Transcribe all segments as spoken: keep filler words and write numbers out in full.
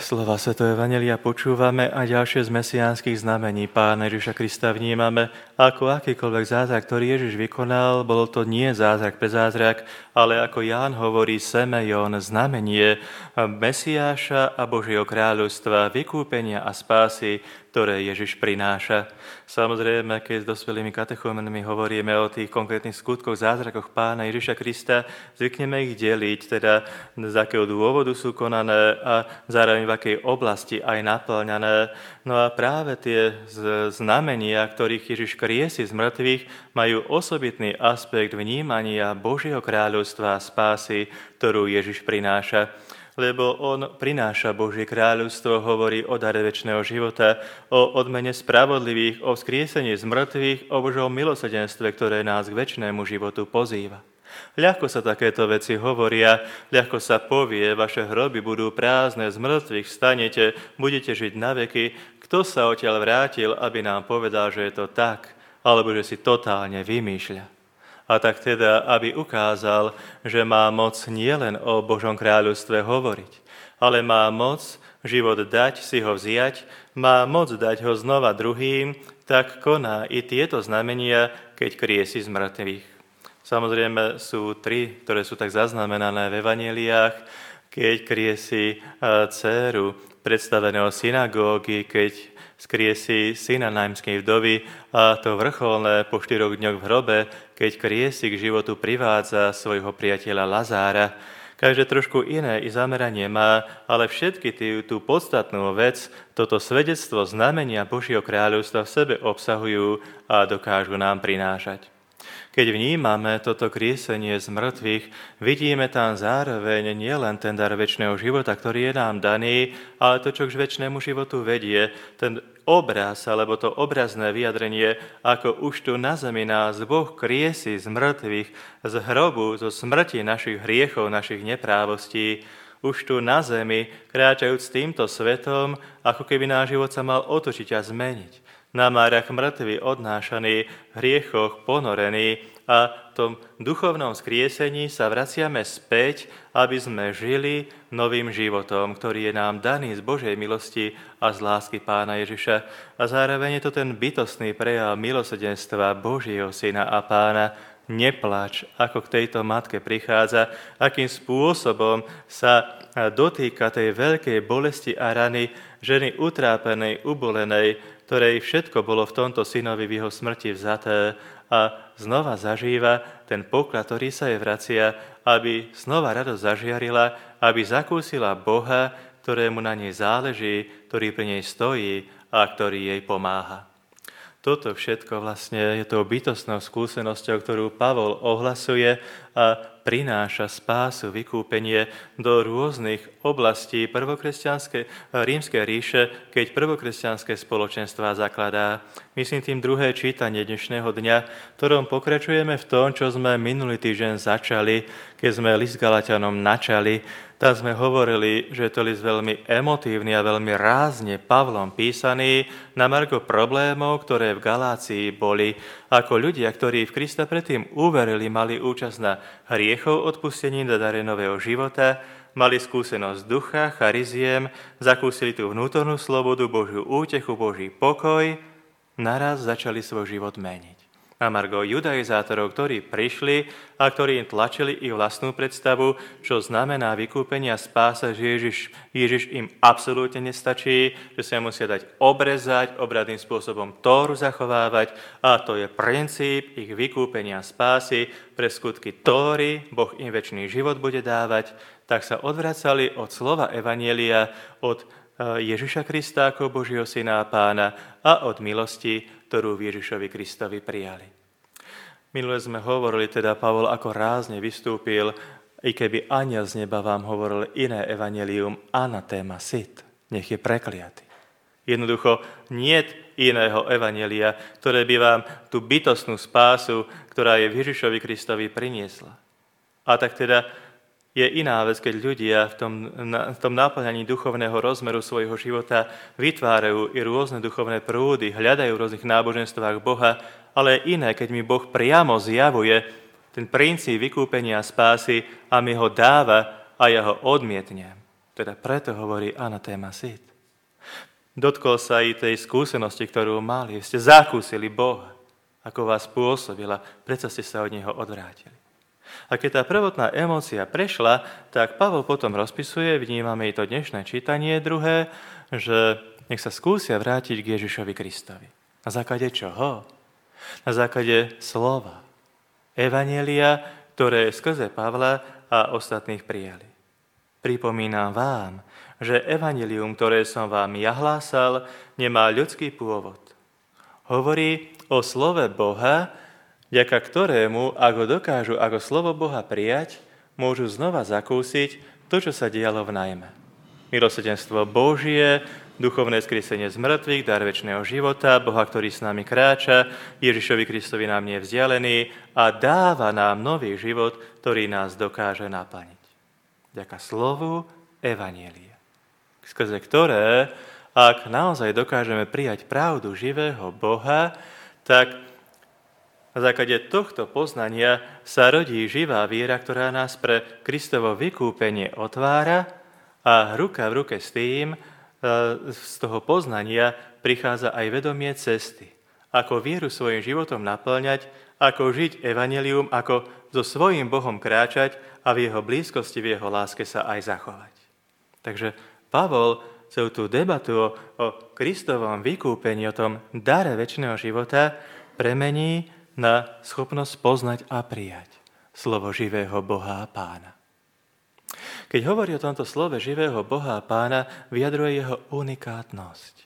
Slova svätého evanjelia počúvame a ďalšie z mesiánskych znamení Pána Ježiša Krista vnímame ako akýkoľvek zázrak, ktorý Ježiš vykonal. Bol to nie zázrak pre zázrak, ale ako Ján hovorí, semeion, znamenie Mesiáša a Božieho kráľovstva, vykúpenia a spásy, ktoré Ježiš prináša. Samozrejme, keď s dospelými katechómenmi hovoríme o tých konkrétnych skutkoch, zázrakoch Pána Ježiša Krista, zvykneme ich deliť, teda z akého dôvodu sú konané a zároveň v akej oblasti aj naplňané. No a práve tie znamenia, ktorých Ježiš kriesi z mŕtvych, majú osobitný aspekt vnímania Božieho kráľovstva a spásy, ktorú Ježiš prináša. Lebo on prináša Božie kráľovstvo, hovorí o dare večného života, o odmene spravodlivých, o vzkriesení z mŕtvych, o Božom milosrdenstve, ktoré nás k večnému životu pozýva. Ľahko sa takéto veci hovoria, ľahko sa povie, vaše hroby budú prázdne, z mŕtvych vstanete, budete žiť na veky. Kto sa odtiaľ vrátil, aby nám povedal, že je to tak, alebo že si totálne vymýšľa? A tak teda, aby ukázal, že má moc nielen o Božom kráľovstve hovoriť, ale má moc život dať, si ho vziať, má moc dať ho znova druhým, tak koná i tieto znamenia, keď kriesi z mŕtvych. Samozrejme sú tri, ktoré sú tak zaznamenané v evanjeliách, keď kriesi dcéru predstaveného synagógy, keď skriesi syna nájmskej vdovy a to vrcholné po štyroch dňoch v hrobe, keď kriesi k životu privádza svojho priateľa Lazára. Každé trošku iné i zameranie má, ale všetky tí, tú podstatnú vec, toto svedectvo znamenia Božieho kráľovstva v sebe obsahujú a dokážu nám prinášať. Keď vnímame toto kriesenie z mŕtvych, vidíme tam zároveň nielen ten dar večného života, ktorý je nám daný, ale to, čo k večnému životu vedie, ten obraz, alebo to obrazné vyjadrenie, ako už tu na zemi nás Boh kriesi z mŕtvych, z hrobu, zo smrti našich hriechov, našich neprávostí, už tu na zemi, kráčajúc týmto svetom, ako keby náš život sa mal otočiť a zmeniť. Na márach mŕtvi odnášaní, v hriechoch ponorení a v tom duchovnom skriesení sa vraciame späť, aby sme žili novým životom, ktorý je nám daný z Božej milosti a z lásky Pána Ježiša. A zároveň je to ten bytostný prejav milosrdenstva Božieho Syna a Pána. Neplač, ako k tejto matke prichádza, akým spôsobom sa dotýka tej veľkej bolesti a rany ženy utrápenej, ubolenej, ktorej všetko bolo v tomto synovi v jeho smrti vzaté a znova zažíva ten poklad, ktorý sa jej vracia, aby znova radosť zažiarila, aby zakúsila Boha, ktorému na nej záleží, ktorý pri nej stojí a ktorý jej pomáha. Toto všetko vlastne je tou bytostnou skúsenosťou, ktorú Pavol ohlasuje a prináša spásu, vykúpenie do rôznych oblastí prvokresťanskej rímskej ríše, keď prvokresťanské spoločenstvá zakladá. Myslím tým druhé čítanie dnešného dňa, ktorom pokračujeme v tom, čo sme minulý týždeň začali, keď sme list Galatianom načali. Tam sme hovorili, že je to list veľmi emotívny a veľmi rázne Pavlom písaný na margo problémov, ktoré v Galácii boli. Ako ľudia, ktorí v Krista predtým uverili, mali účasť na hriechov odpustením do dare nového života, mali skúsenosť ducha, chariziem, zakúsili tú vnútornú slobodu, Božiu útechu, Boží pokoj, naraz začali svoj život meniť. Na margo judaizátorov, ktorí prišli a ktorí im tlačili ich vlastnú predstavu, čo znamená vykúpenie a spása, že Ježiš, Ježiš im absolútne nestačí, že sa musia dať obrezať, obradným spôsobom Tóru zachovávať a to je princíp ich vykúpenia a spásy. Pre skutky Tóry Boh im večný život bude dávať, tak sa odvracali od slova evanjelia, od Ježiša Krista ako Božieho Syna a Pána a od milosti, ktorú v Ježišovi Kristovi prijali. Minule sme hovorili, teda Pavol ako rázne vystúpil, i keby anjel z neba vám hovoril iné evanjelium, anatéma sit, nech je prekliatý. Jednoducho niet iného evanjelia, ktoré by vám tú bytostnú spásu, ktorá je v Ježišovi Kristovi, priniesla. A tak teda je iná vec, keď ľudia v tom, na, v tom náplňaní duchovného rozmeru svojho života vytvárajú i rôzne duchovné prúdy, hľadajú v rôznych náboženstvách Boha, ale je iné, keď mi Boh priamo zjavuje ten princíp vykúpenia a spásy a mi ho dáva a ja ho odmietnem. Teda preto hovorí anatéma sit. Dotkol sa i tej skúsenosti, ktorú mali. Ste zakúsili Boha, ako vás pôsobila, predsa ste sa od Neho odvrátili. A keď tá prvotná emócia prešla, tak Pavol potom rozpisuje, vnímame i to dnešné čítanie druhé, že nech sa skúsia vrátiť k Ježišovi Kristovi. Na základe čoho? Na základe slova. Evanjelia, ktoré skrze Pavla a ostatných prijali. Pripomínam vám, že evanjelium, ktoré som vám ja hlásal, nemá ľudský pôvod. Hovorí o slove Boha, vďaka ktorému, ak ho dokážu ako slovo Boha prijať, môžu znova zakúsiť to, čo sa dialo v najme. Milosrdenstvo Božie, duchovné skresenie z mŕtvych, dar večného života, Boha, ktorý s nami kráča, Ježišovi Kristovi nám nie je vzdialený a dáva nám nový život, ktorý nás dokáže naplniť. Vďaka slovu evanjelia, skrze ktoré, ak naozaj dokážeme prijať pravdu živého Boha, tak na základe tohto poznania sa rodí živá viera, ktorá nás pre Kristovo vykúpenie otvára a ruka v ruke s tým, z toho poznania prichádza aj vedomie cesty. Ako vieru svojim životom naplňať, ako žiť evanjelium, ako so svojím Bohom kráčať a v jeho blízkosti, v jeho láske sa aj zachovať. Takže Pavol celú tú debatu o, o Kristovom vykúpení, o tom dare večného života premení na schopnosť poznať a prijať slovo živého Boha a Pána. Keď hovorí o tomto slove živého Boha a Pána, vyjadruje jeho unikátnosť.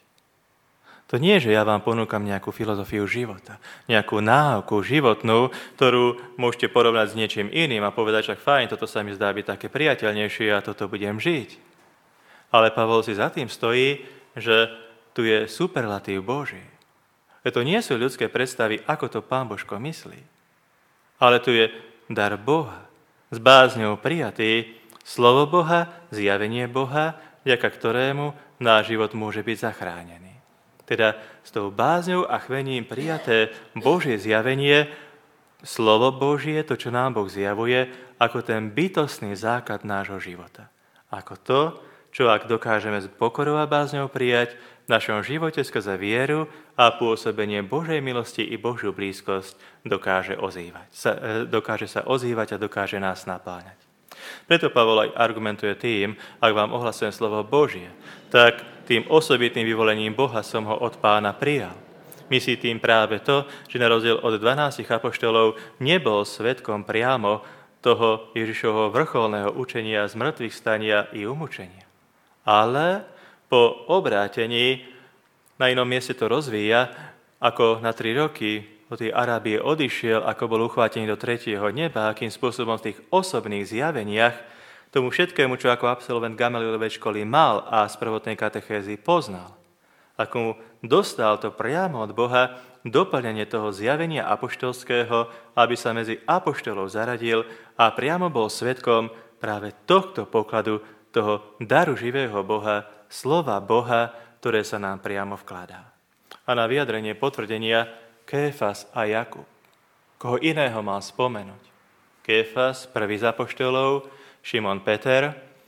To nie je, že ja vám ponúkam nejakú filozofiu života, nejakú náuku životnú, ktorú môžete porovnať s niečím iným a povedať, že fajn, toto sa mi zdá byť také priateľnejšie a toto budem žiť. Ale Pavol si za tým stojí, že tu je superlatív Boží. To nie sú ľudské predstavy, ako to Pán Božko myslí. Ale tu je dar Boha, s bázňou prijatý, slovo Boha, zjavenie Boha, vďaka ktorému náš život môže byť zachránený. Teda s tou bázňou a chvením prijaté Božie zjavenie, slovo Božie, to, čo nám Boh zjavuje, ako ten bytostný základ nášho života. Ako to, čo ak dokážeme s pokorou a bázňou prijať v našom živote skrze vieru a pôsobenie Božej milosti i Božiu blízkosť dokáže, ozývať, sa, dokáže sa ozývať a dokáže nás napáňať. Preto Pavol aj argumentuje tým, ak vám ohlasujem slovo Božie, tak tým osobitným vyvolením Boha som ho od Pána prijal. Myslí tým práve to, že na rozdiel od dvanástich apoštolov nebol svedkom priamo toho Ježišovho vrcholného učenia z mŕtvych stania i umúčenia. Ale po obrátení na inom mieste to rozvíja, ako na tri roky do tej Arábie odišiel, ako bol uchvátený do tretieho neba, akým spôsobom v tých osobných zjaveniach tomu všetkému, čo ako absolvent Gamalielovej školy mal a z prvotnej katechézy poznal. Ako mu dostal to priamo od Boha doplnenie toho zjavenia apoštolského, aby sa medzi apoštolov zaradil a priamo bol svedkom práve tohto pokladu, toho daru živého Boha, slova Boha, ktoré sa nám priamo vkladá. A na vyjadrenie potvrdenia Kéfas a Jakub. Koho iného mal spomenúť? Kéfas, prvý z apoštolov, Šimon Peter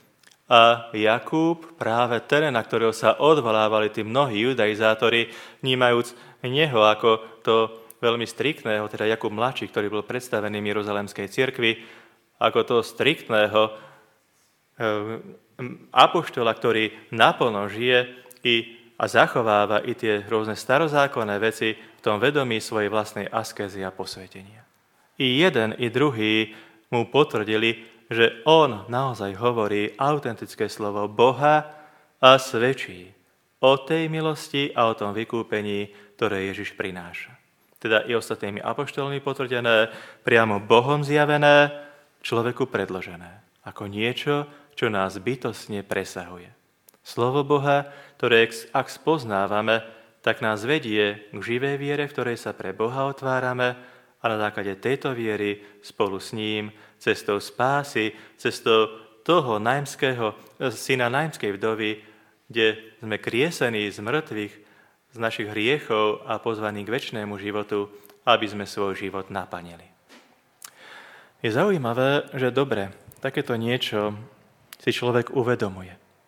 a Jakub, práve ten, na ktorého sa odvolávali tí mnohí judaizátori, vnímajúc neho ako to veľmi striktného, teda Jakub mladší, ktorý bol predstavený v Jeruzalemskej cirkvi, ako toho striktného apoštola, ktorý naplno žije i, a zachováva i tie rôzne starozákonné veci v tom vedomí svojej vlastnej askézy a posvetenia. I jeden, i druhý mu potvrdili, že on naozaj hovorí autentické slovo Boha a svedčí o tej milosti a o tom vykúpení, ktoré Ježiš prináša. Teda i ostatnými apoštolmi potvrdené, priamo Bohom zjavené, človeku predložené. Ako niečo, čo nás bytostne presahuje. Slovo Boha, ktoré ak spoznávame, tak nás vedie k živej viere, v ktorej sa pre Boha otvárame a na základe tejto viery spolu s ním cestou spásy, cestou toho naimského, syna naimskej vdovy, kde sme kriesení z mŕtvych, z našich hriechov a pozvaní k večnému životu, aby sme svoj život naplnili. Je zaujímavé, že dobre, takéto niečo si človek uvedomuje.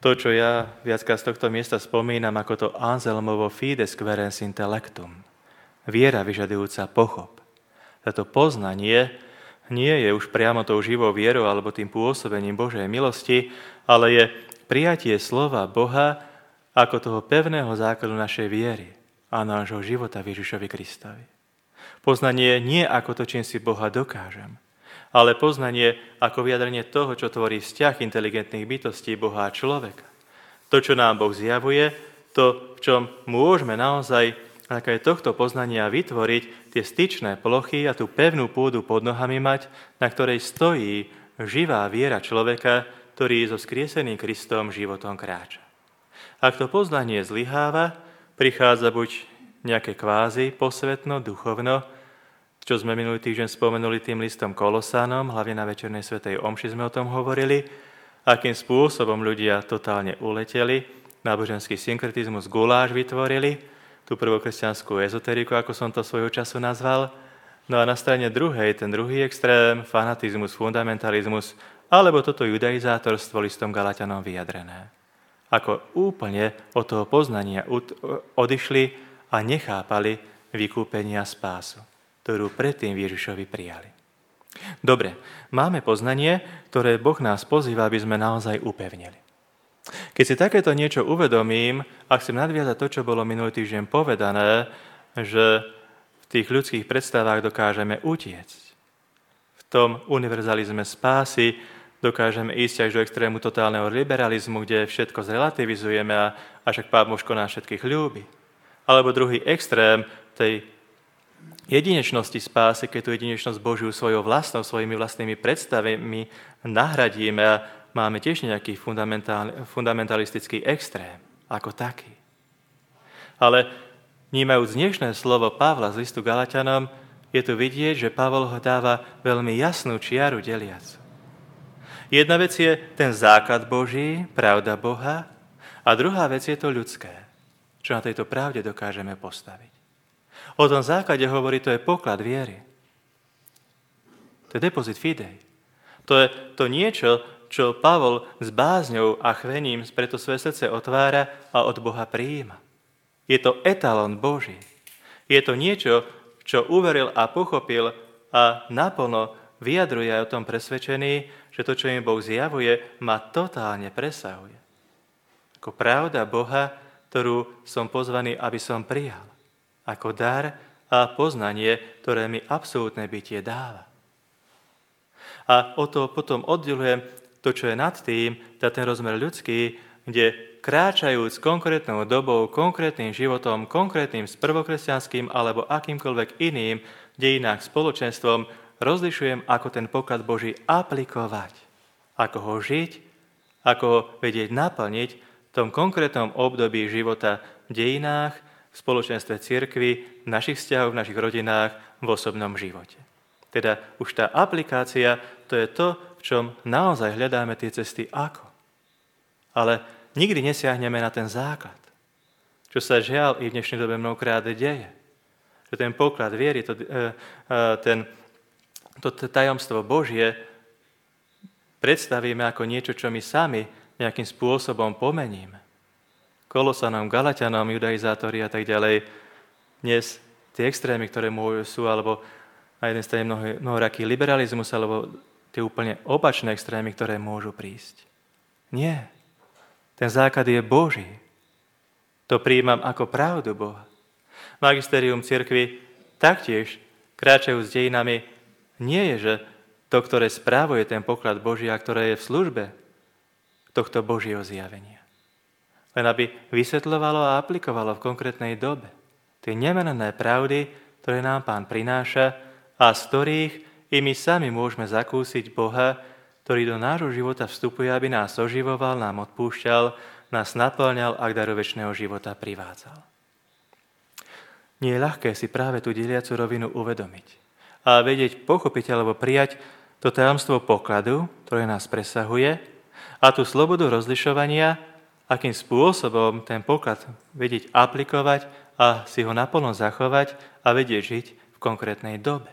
to, čo ja viackrát z tohto miesta spomínam ako to Anselmovo fides querens intellectum. Viera vyžadujúca pochop. Toto poznanie nie je už priamo tou živou vierou alebo tým pôsobením Božej milosti, ale je prijatie slova Boha ako toho pevného základu našej viery a nášho života v Ježišovi Kristovi. Poznanie nie ako to, čím si Boha dokážem, ale poznanie ako vyjadrenie toho, čo tvorí vzťah inteligentných bytostí Boha a človeka. To, čo nám Boh zjavuje, to, v čom môžeme naozaj aj tohto poznania vytvoriť tie styčné plochy a tú pevnú pôdu pod nohami mať, na ktorej stojí živá viera človeka, ktorý so skrieseným Kristom životom kráča. Ak to poznanie zlyháva, prichádza buď nejaké kvázi posvetno, duchovno, čo sme minulý týždeň spomenuli tým listom Kolosánom, hlavne na večernej svätej omši sme o tom hovorili, akým spôsobom ľudia totálne uleteli, náboženský synkretizmus, guláš vytvorili, tú prvokresťanskú ezoteriku, ako som to svojho času nazval. No a na strane druhej, ten druhý extrém, fanatizmus, fundamentalizmus, alebo toto judaizátorstvo listom Galatianom vyjadrené. Ako úplne od toho poznania odišli a nechápali vykúpenia spásu, ktorú predtým Ježišovi prijali. Dobre, máme poznanie, ktoré Boh nás pozýva, aby sme naozaj upevnili. Keď si takéto niečo uvedomím a chcem nadviazať to, čo bolo minulý týždeň povedané, že v tých ľudských predstavách dokážeme utiecť. V tom univerzalizme spásy dokážeme ísť až do extrému totálneho liberalizmu, kde všetko zrelativizujeme a však Pán Božko nás všetkých ľúbi. Alebo druhý extrém tej jedinečnosti spásy, keď tú jedinečnosť Božiu svojou vlastnou, svojimi vlastnými predstavami nahradíme a máme tiež nejaký fundamentalistický extrém ako taký. Ale vnímajúc dnešné slovo Pavla z listu Galatianom, je tu vidieť, že Pavol ho dáva veľmi jasnú čiaru deliacu. Jedna vec je ten základ Boží, pravda Boha, a druhá vec je to ľudské, čo na tejto pravde dokážeme postaviť. O tom základe hovorí, to je poklad viery. To je depozit fidei. To je to niečo, čo Pavol s bázňou a chvením preto svoje srdce otvára a od Boha prijíma. Je to etalón Boží. Je to niečo, čo uveril a pochopil a naplno vyjadruje aj o tom presvedčený, že to, čo im Boh zjavuje, ma totálne presahuje. Ako pravda Boha, ktorú som pozvaný, aby som prijal. Ako dar a poznanie, ktoré mi absolútne bytie dáva. A o to potom oddelujem to, čo je nad tým, ten rozmer ľudský, kde kráčajúc konkrétnou dobou, konkrétnym životom, konkrétnym prvokresťanským alebo akýmkoľvek iným dejinách spoločenstvom, rozlišujem, ako ten poklad Boží aplikovať, ako ho žiť, ako ho vedieť naplniť v tom konkrétnom období života v dejinách, v spoločenstve cirkvi, v našich vzťahoch, v našich rodinách, v osobnom živote. Teda už tá aplikácia, to je to, v čom naozaj hľadáme tie cesty ako. Ale nikdy nesiahneme na ten základ, čo sa žiaľ i v dnešnej dobe mnohokrát deje. Že ten poklad viery, to, ten, to tajomstvo Božie predstavíme ako niečo, čo my sami nejakým spôsobom pomeníme. Kolosanom, Galatianom, judaizátori a tak ďalej. Dnes tie extrémy, ktoré môžu sú, alebo na jednej strane mnoho, mnohoraký liberalizmus, alebo tie úplne opačné extrémy, ktoré môžu prísť. Nie. Ten základ je Boží. To prijímam ako pravdu Boha. Magisterium cirkvi taktiež, kráčajú s dejinami, nie je, že to, ktoré správuje ten poklad Boží a ktoré je v službe tohto Božieho zjavenia. Len aby vysvetľovalo a aplikovalo v konkrétnej dobe tie nemenné pravdy, ktoré nám Pán prináša a z ktorých i my sami môžeme zakúsiť Boha, ktorý do nášho života vstupuje, aby nás oživoval, nám odpúšťal, nás naplňal a k daru večného života privádzal. Nie je ľahké si práve tú deliacu rovinu uvedomiť a vedieť, pochopiť alebo prijať to tajomstvo pokladu, ktoré nás presahuje, a tú slobodu rozlišovania, akým spôsobom ten poklad vedieť aplikovať a si ho naplno zachovať a vedieť žiť v konkrétnej dobe.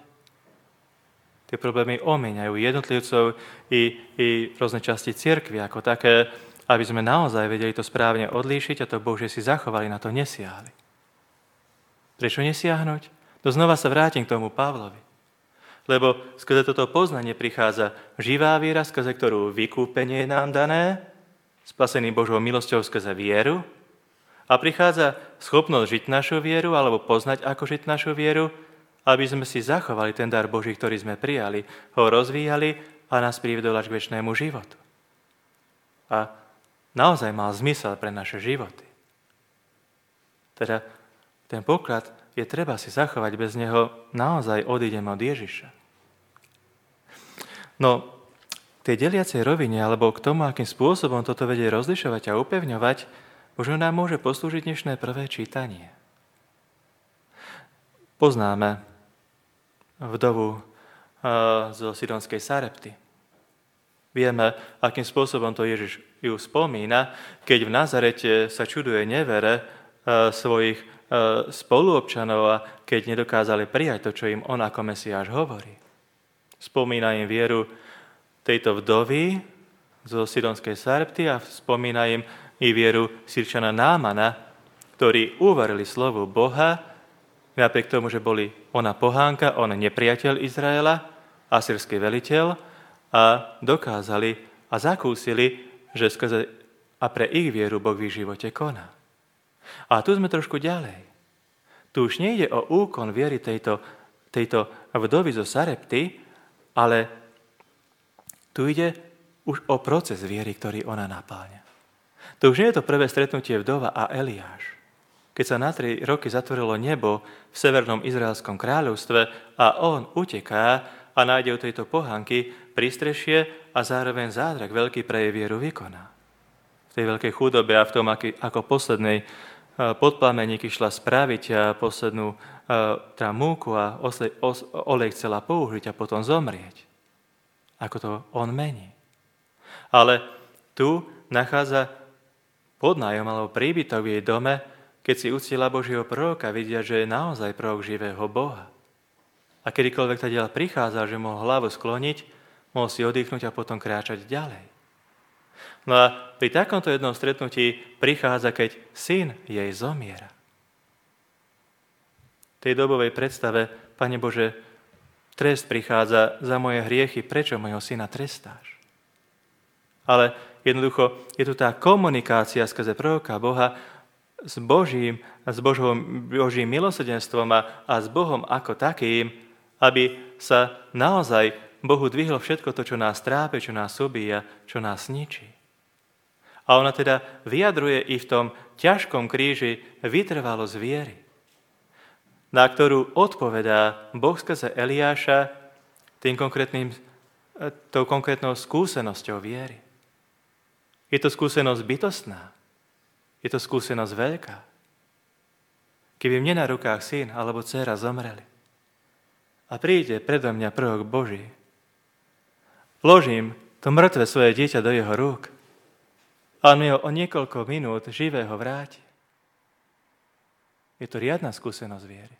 Tie problémy omieňajú jednotlivcov i, i rôzne časti cirkvi ako také, aby sme naozaj vedeli to správne odlíšiť a to Božie si zachovali, na to nesiahli. Prečo nesiahnuť? To znova sa vrátim k tomu Pavlovi. Lebo skrze toto poznanie prichádza živá viera, skrze ktorú vykúpenie je nám dané, spasený Božou milosťou skrze vieru, a prichádza schopnosť žiť našu vieru, alebo poznať, ako žiť našu vieru, aby sme si zachovali ten dar Boží, ktorý sme prijali, ho rozvíjali a nás priviedol až k večnému životu. A naozaj mal zmysel pre naše životy. Teda ten poklad je treba si zachovať, bez neho naozaj odídeme od Ježiša. No, k tej deliacej rovine, alebo k tomu, akým spôsobom toto vedie rozlišovať a upevňovať, možno nám môže poslúžiť dnešné prvé čítanie. Poznáme vdovu zo Sidonskej Sarepty. Vieme, akým spôsobom to Ježiš ju spomína, keď v Nazarete sa čuduje nevere svojich spoluobčanov a keď nedokázali prijať to, čo im on ako Mesiáš hovorí. Spomína im vieru tejto vdovy zo Sidonskej Sarepty a spomína im i vieru Sýrčana Námana, ktorí uverili slovu Boha, napriek tomu, že boli ona pohánka, on nepriateľ Izraela, asýrsky veliteľ, a dokázali a zakúsili, že skrze a pre ich vieru Boh v ich živote koná. A tu sme trošku ďalej. Tu už nejde o úkon viery tejto, tejto vdovy zo Sarepty, ale tu ide už o proces viery, ktorý ona napáľa. To už nie je to prvé stretnutie vdova a Eliáš. Keď sa na tri roky zatvorilo nebo v severnom izraelskom kráľovstve a on uteká a nájde u tejto pohanky prístrešie a zároveň zázrak veľký pre jej vieru vykoná. V tej veľkej chudobe a v tom, ako poslednej podplameník išla spraviť poslednú tá múku a olej chcela použiť a potom zomrieť. Ako to on mení. Ale tu nachádza podnájom alebo príbytok v jej dome, keď si uctila Božieho proroka, vidia, že je naozaj prorok živého Boha. A kedykoľvek tá diela prichádza, že mohol hlavu skloniť, mohol si oddychnúť a potom kráčať ďalej. No a pri takomto jednom stretnutí prichádza, keď syn jej zomiera. V tej dobovej predstave, Pane Bože, trest prichádza za moje hriechy, prečo mojho syna trestáš? Ale jednoducho je tu tá komunikácia skrze proroka Boha s Božím, s Božím, Božím milosrdenstvom a, a s Bohom ako takým, aby sa naozaj Bohu dvihlo všetko to, čo nás trápe, čo nás ubíja, čo nás ničí. A ona teda vyjadruje i v tom ťažkom kríži vytrvalosť viery, na ktorú odpovedá Boh skrze Eliáša tým konkrétnym, tou konkrétnou skúsenosťou viery. Je to skúsenosť bytostná. Je to skúsenosť veľká. Keby mne na rukách syn alebo dcéra zomreli a príde predo mňa prorok Boží, vložím to mŕtve svoje dieťa do jeho rúk a on mi ho o niekoľko minút živého vráti. Je to riadna skúsenosť viery.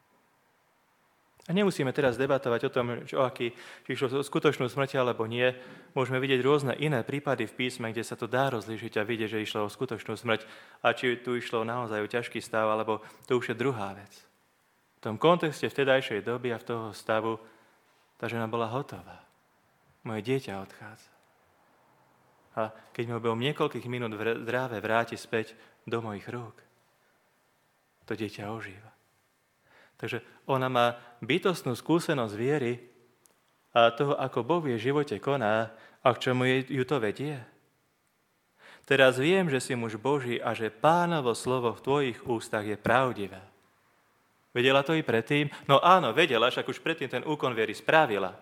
A nemusíme teraz debatovať o tom, čo aký, či išlo o skutočnú smrť alebo nie. Môžeme vidieť rôzne iné prípady v písme, kde sa to dá rozlíšiť a vidieť, že išlo o skutočnú smrť a či tu išlo naozaj o ťažký stav, alebo to už je druhá vec. V tom kontexte vtedajšej doby a v toho stavu tá žena bola hotová. Moje dieťa odchádza. A keď mi ho behom niekoľkých minút v dráve vráti späť do mojich rúk, to dieťa ožíva. Takže ona má bytostnú skúsenosť viery a toho, ako Boh v jej živote koná a k čomu ju to vedie. Teraz viem, že si muž Boží a že Pánovo slovo v tvojich ústach je pravdivé. Vedela to i predtým? No áno, vedela, však už predtým ten úkon viery spravila.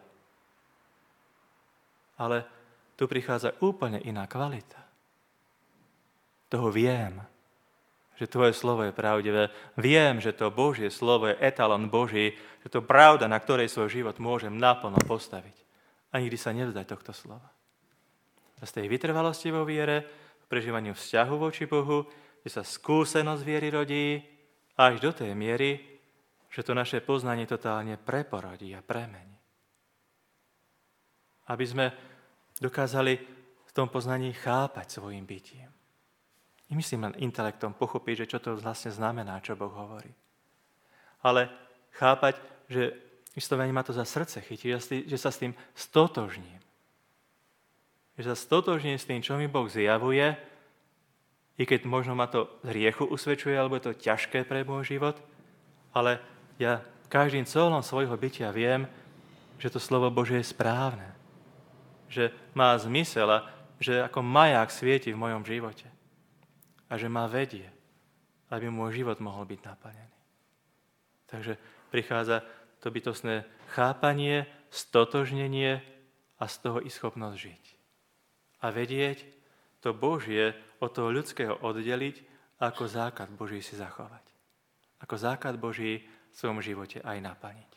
Ale tu prichádza úplne iná kvalita. Toho viem, že tvoje slovo je pravdivé. Viem, že to Božie slovo je etalon Boží, že to pravda, na ktorej svoj život môžem naplno postaviť. A nikdy sa nevzdať tohto slova. A z tej vytrvalosti vo viere, v prežívaniu vzťahu voči Bohu, že sa skúsenosť viery rodí až do tej miery, že to naše poznanie totálne preporodí a premení. Aby sme dokázali z tom poznaní chápať svojim bytím. Nemyslím len intelektom pochopiť, že čo to vlastne znamená, čo Boh hovorí. Ale chápať, že vyslovene ma to za srdce chytí, že sa s tým stotožním. Že sa stotožním s tým, čo mi Boh zjavuje, i keď možno ma to z hriechu usvedčuje, alebo je to ťažké pre môj život, ale ja každým celom svojho bytia viem, že to slovo Božie je správne. Že má zmysel a že ako maják svieti v mojom živote. A že ma vedie, aby môj život mohol byť naplnený. Takže prichádza to bytostné chápanie, stotožnenie a z toho i schopnosť žiť. A vedieť to Božie od toho ľudského oddeliť a ako základ Boží si zachovať. Ako základ Boží v svojom živote aj naplniť.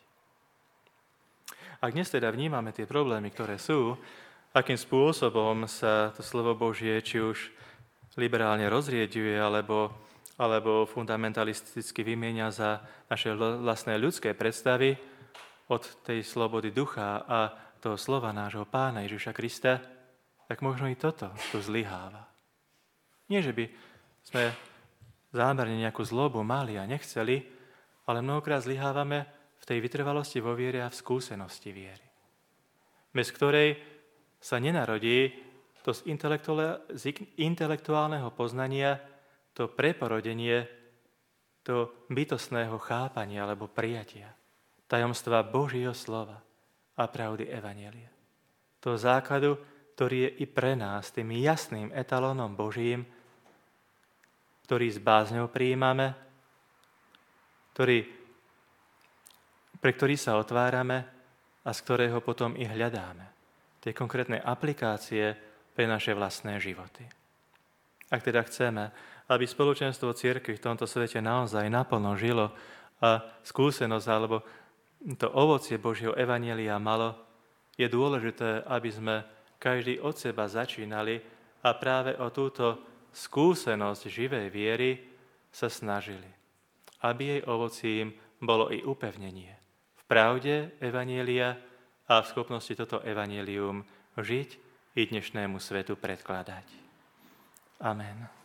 Ak dnes teda vnímame tie problémy, ktoré sú, akým spôsobom sa to slovo Božie či už liberálne rozrieďuje alebo, alebo fundamentalisticky vymieňa za naše vlastné ľudské predstavy od tej slobody ducha a toho slova nášho Pána Ježiša Krista, tak možno i toto tu zlyháva. Nie, že by sme zámerne nejakú zlobu mali a nechceli, ale mnohokrát zlyhávame v tej vytrvalosti vo viere a v skúsenosti viery. Bez ktorej sa nenarodí to z intelektuálneho poznania, to preporodenie, to bytostného chápania alebo prijatia, tajomstva Božieho slova a pravdy evanjelia. To základu, ktorý je i pre nás tým jasným etalónom Božím, ktorý s bázňou prijímame, ktorý, pre ktorý sa otvárame a z ktorého potom i hľadáme tie konkrétne aplikácie pre naše vlastné životy. Ak teda chceme, aby spoločenstvo cirkvi v tomto svete naozaj naplno žilo a skúsenosť alebo to ovocie Božieho evanjelia malo, je dôležité, aby sme každý od seba začínali a práve o túto skúsenosť živej viery sa snažili, aby jej ovocím bolo i upevnenie v pravde evanjelia a v schopnosti toto evanjelium žiť i dnešnému svetu predkladať. Amen.